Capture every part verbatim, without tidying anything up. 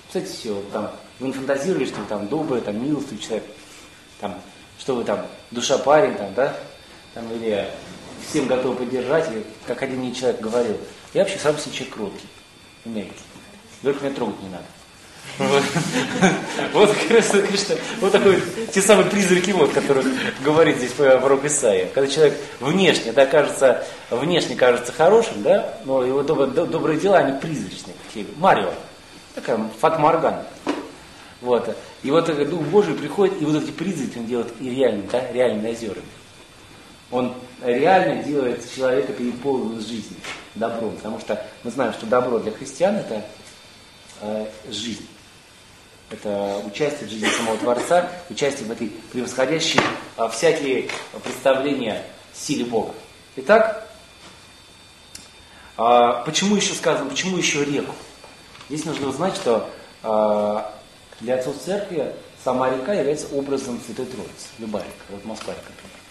Кстати, все, там, вы нафантазировали, что вы там добрый, там, милостивый человек, там, что вы там, душа парень, там, да, там, или всем готовы поддержать, или, как один мне человек говорил, я вообще сам себе человек кроткий, умеете, только меня трогать не надо. Вот, вот, конечно, вот такой, те самые призраки, вот, которые говорит здесь пророк Исаия. Когда человек внешне, да, кажется, внешне кажется хорошим, да, но его доб- добрые дела, они призрачные, такие, Марио, такая фатмаргана. Вот. И вот Дух Божий приходит, и вот эти призраки он делает и реальными, да, реальными озерами. Он реально делает человека переполненным жизнью, добром, потому что мы знаем, что добро для христиан это э, жизнь. Это участие в жизни самого Творца, участие в этой превосходящей а, всякие представления силе Бога. Итак, а, почему еще сказано, почему еще реку? Здесь нужно узнать, что а, для отцов церкви сама река является образом Святой Троицы. Любая река, вот Москва-река, например.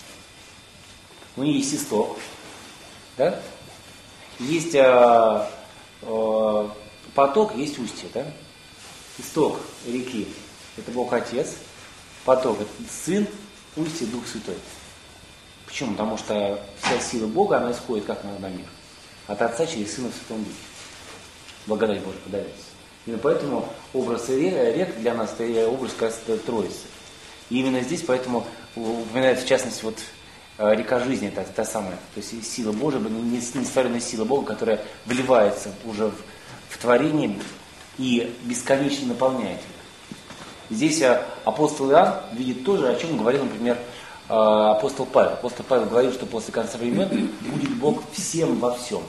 У нее есть исток, да? Есть а, а, поток, есть устье, да? Исток реки – это Бог Отец, поток – это Сын, устье – Дух Святой. Почему? Потому что вся сила Бога, она исходит как на, на мир? От Отца через Сына в Святом Духе. Благодать Божия подается. Именно поэтому образ рек для нас – это образ Троицы. И именно здесь поэтому упоминается в частности вот река жизни, это та самая, то есть сила Божия, несотворенная сила Бога, которая вливается уже в, в творение, и бесконечно наполняет их. Здесь апостол Иоанн видит то же, о чем говорил, например, апостол Павел. Апостол Павел говорил, что после конца времен будет Бог всем во всем.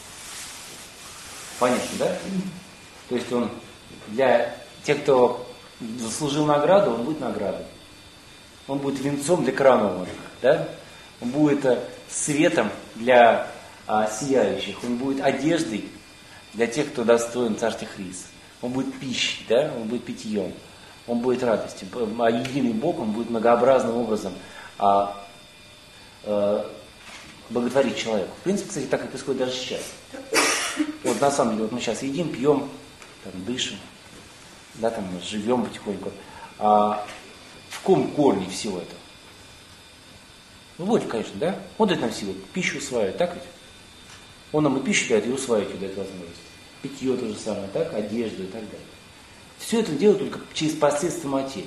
Понятно, да? То есть он для тех, кто заслужил награду, он будет наградой. Он будет венцом для крановых, да? Он будет светом для а, сияющих. Он будет одеждой для тех, кто достоин Царства Христа. Он будет пищей, да? Он будет питьем, он будет радостью. А единый Бог, он будет многообразным образом а, а, благотворить человеку. В принципе, кстати, так и происходит даже сейчас. Вот на самом деле, вот мы сейчас едим, пьем, там, дышим, да, там, живем потихоньку. А в ком корни всего этого? Ну вот, конечно, да? Он дает нам силу, пищу усваивает, так ведь? Он нам и пищу дает, и усваивать дает возможность. Питье то же самое, так, одежду и так далее. Все это делает только через посредство материи.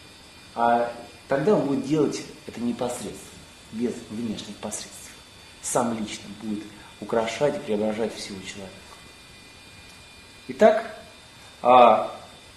А тогда он будет делать это непосредственно, без внешних посредств. Сам лично будет украшать и преображать всего человека. Итак, а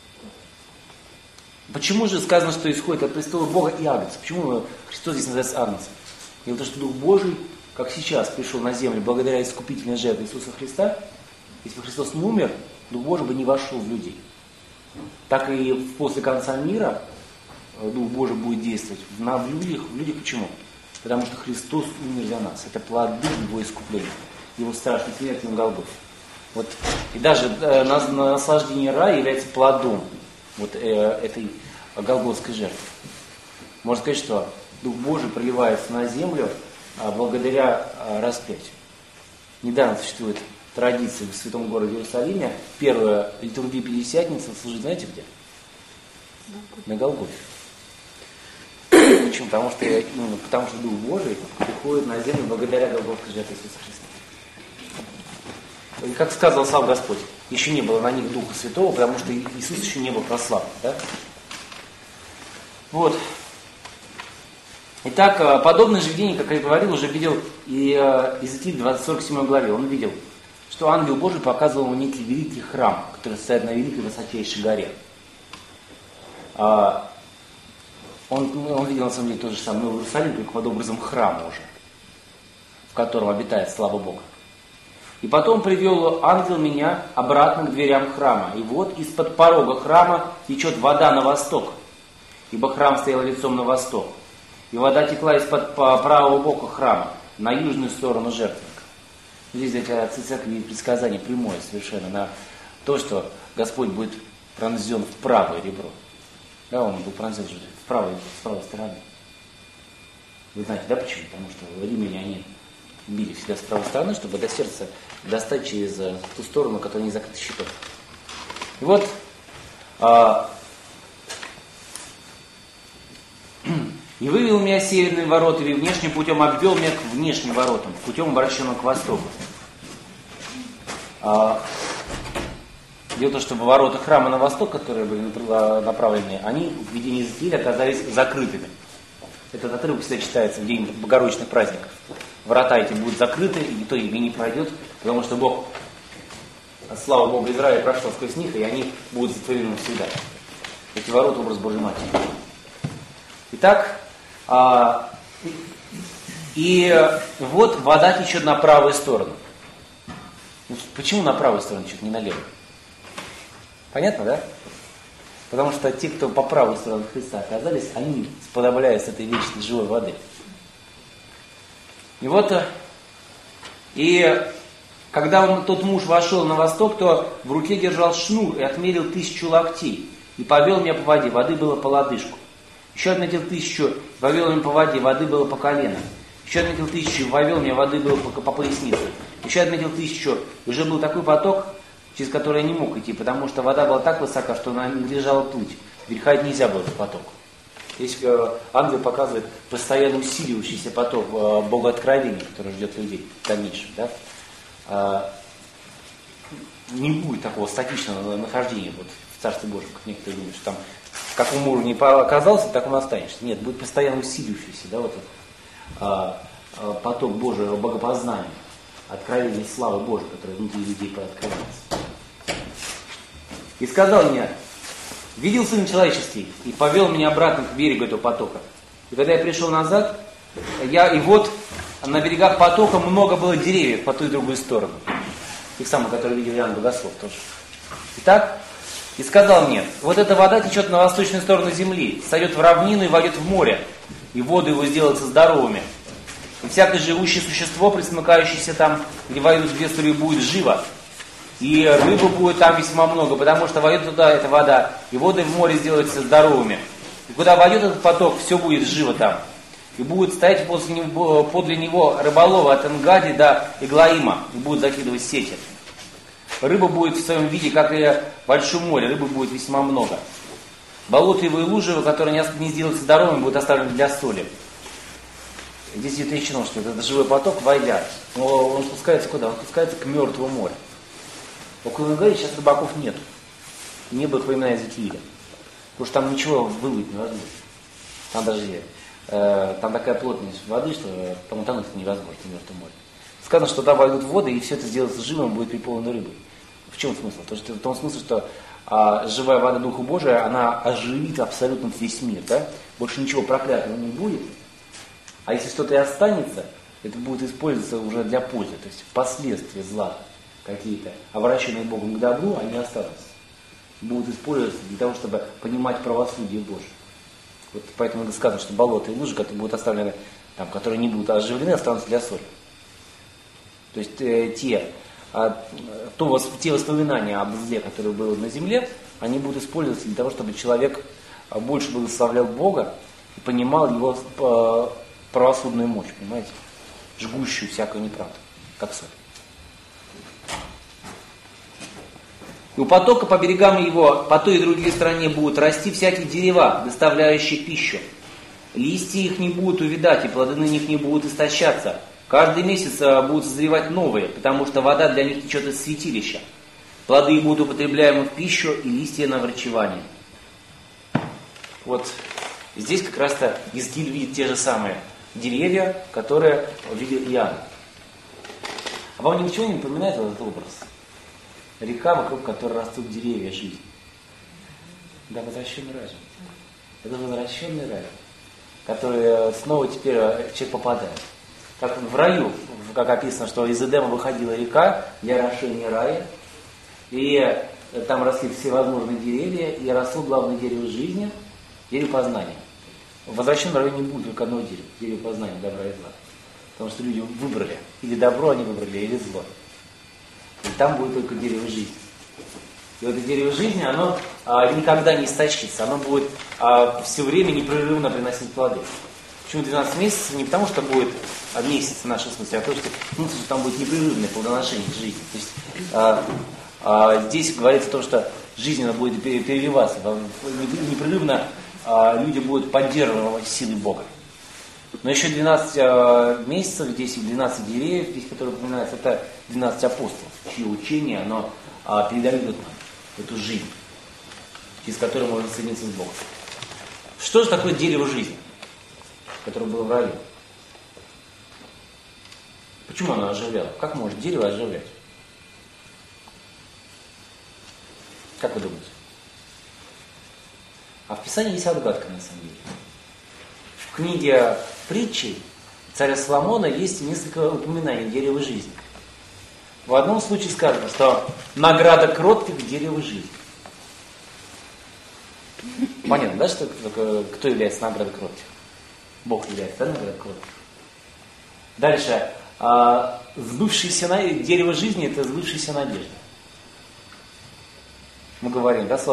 почему же сказано, что исходит от престола Бога и Агнца? Почему Христос здесь называется Агнцем? Дело в том, что Дух Божий, как сейчас пришел на землю благодаря искупительной жертве Иисуса Христа, если бы Христос не умер, Дух Божий бы не вошел в людей. Так и после конца мира Дух Божий будет действовать в людях. В людях почему? Потому что Христос умер за нас. Это плоды Его искупления, Его страшной смерти на Голгофе. Вот. И даже э, наслаждение рая является плодом вот, э, этой голгофской жертвы. Можно сказать, что Дух Божий проливается на землю э, благодаря э, распятию. Недавно существует традиция в святом городе Иерусалиме. Первая литургия Пятидесятницы служит, знаете где? На Голгофе. Почему? Потому что, ну, потому что Дух Божий приходит на землю благодаря голгофской жертве Иисуса Христа. И как сказал сам Господь, еще не было на них Духа Святого, потому что Иисус еще не был прославлен. Да? Вот. Итак, подобное же видение, как я говорил, уже видел и Иезекииль в двадцать сорок седьмой главе. Он видел, что ангел Божий показывал ему некий великий храм, который стоит на великой высочайшей горе. Он, он видел на самом деле тот же самый Новый Иерусалим, только под образом храма уже, в котором обитает слава Бога. И потом привел ангел меня обратно к дверям храма. И вот из-под порога храма течет вода на восток, ибо храм стоял лицом на восток. И вода текла из-под правого бока храма, на южную сторону жертвенника. Здесь эти отцы церкви предсказание прямое совершенно на то, что Господь будет пронзен в правое ребро. Да, он был пронзен в правой, с правой стороны. Вы знаете, да, почему? Потому что римляне, они били всегда с правой стороны, чтобы до сердца достать через ту сторону, которая не закрыта щитом. И вот А, «И вывел меня северными воротами, и внешним путем обвел меня к внешним воротам, путем обращенным к востоку». А, дело в том, что ворота храма на восток, которые были направлены, они в видении Иезекииля оказались закрытыми. Этот отрывок всегда читается в день богородичных праздников. Врата эти будут закрыты, и никто ими не пройдет, потому что Бог, слава Богу, Израиля прошел сквозь них, и они будут затворены навсегда. Эти ворота — образ Божьей Матери. Итак, а, и вот вода течет на правую сторону. Почему на правую сторону течет, не на левую? Понятно, да? Потому что те, кто по правую сторону Христа оказались, они сподобляются этой вечной живой воды. И вот, и когда он, тот муж вошел на восток, то в руке держал шнур и отмерил тысячу локтей, и повел меня по воде, воды было по лодыжку. Еще отметил тысячу, повел меня по воде, воды было по колено. Еще отметил тысячу, повел меня, воды было по, по пояснице. Еще отметил тысячу, уже был такой поток, через который я не мог идти, потому что вода была так высока, что она не лежала плыть. Переходить нельзя было этот поток. Здесь э, ангел показывает постоянно усиливающийся поток э, богооткровения, который ждет людей в дальнейшем. Да? Э, не будет такого статичного нахождения вот, в Царстве Божьем, как некоторые думают, что там в каком уровне оказался, так он останешься. Нет, будет постоянно усиливающийся да, вот этот, э, э, поток Божьего богопознания, откровения славы Божьей, которая внутри людей открывается. И сказал мне: видел Сын Человеческий, и повел меня обратно к берегу этого потока. И когда я пришел назад, я, и вот на берегах потока много было деревьев по ту и другую сторону. Их самых, которые видел Иоанн Богослов тоже. Итак, и сказал мне: вот эта вода течет на восточную сторону земли, сойдет в равнину и войдет в море, и воды его сделаются здоровыми. И всякое живущее существо, присмыкающееся там, где войдут две струи, будет живо. И рыбы будет там весьма много, потому что войдет туда эта вода, и воды в море сделаются здоровыми. И куда войдет этот поток, все будет живо там. И будут стоять после него, подле него рыболовы от Энгади до Иглаима, и будут закидывать сети. Рыба будет в своем виде, как и в большом море, рыбы будет весьма много. Болота его и лужи, которые не сделаются здоровыми, будут оставлены для соли. Здесь отмечено, что этот живой поток, войдя, он спускается куда? Он спускается к мертвому морю. Около Энгади сейчас рыбаков нет. Не было их во времена Иезекииля. Потому что там ничего выловить невозможно. Там даже э, там такая плотность воды, что там утонуть невозможно в мертвом море. Сказано, что туда войдут воды, и все это сделается живым, будет переполнено рыбой. В чем смысл? То, что, в том смысле, что а, живая вода Духа Божия, она оживит абсолютно весь мир. Да? Больше ничего проклятого не будет. А если что-то и останется, это будет использоваться уже для пользы. То есть последствия зла какие-то, обращенные Богом к добру, они останутся. Будут использоваться для того, чтобы понимать правосудие Божие. Вот поэтому сказано, что болота и лужи, которые будут оставлены, там, которые не будут оживлены, останутся для соли. То есть э, те, а, то, те воспоминания об зле, которые было на земле, они будут использоваться для того, чтобы человек больше благословлял Бога и понимал его э, правосудную мощь, понимаете, жгущую всякую неправду, как соль. И у потока по берегам его, по той и другой стороне будут расти всякие дерева, доставляющие пищу. Листья их не будут увядать, и плоды на них не будут истощаться. Каждый месяц будут созревать новые, потому что вода для них течет из святилища. Плоды будут употребляемы в пищу, и листья на врачевание. Вот здесь как раз-то Иезекииль видит те же самые деревья, которые видел Иоанн. А вам ничего не напоминает этот образ? Река, вокруг которой растут деревья жизни. Да, возвращенный рай. Это возвращенный рай, в который снова теперь человек попадает. Как в раю, как описано, что из Эдема выходила река для орошения рая, и там росли всевозможные деревья, и росло главное дерево жизни, дерево познания. В возвращенном раю не будет только одного дерева, дерево познания добра и зла. Потому что люди выбрали, или добро они выбрали, или зло. И там будет только дерево жизни. И вот это дерево жизни, оно а, никогда не истощится, оно будет а, все время непрерывно приносить плоды. Почему двенадцать месяцев? Не потому, что будет а, месяц в нашем смысле, а потому, что, ну, там будет непрерывное плодоношение жизни. То есть а, а, здесь говорится о том, что жизненно будет переливаться, непрерывно люди будут поддерживать силы Бога. Но еще двенадцать месяцев здесь и двенадцать деревьев, здесь, которые упоминаются, это двенадцать апостолов, чье учение, оно передает нам эту жизнь, через которую можно соединиться с Богом. Что же такое дерево жизни, которое было в раю? Почему оно оживляло? Как может дерево оживлять? Как вы думаете? А в Писании есть отгадка на самом деле. В книге притчи царя Соломона есть несколько упоминаний дерева жизни. В одном случае сказано, что награда кротких – дерево жизни. Понятно, да, что кто является наградой кротких? Бог является, да, наградой кротких? Дальше. А, сбывшееся дерево жизни – это сбывшаяся надежда. Мы говорим, да,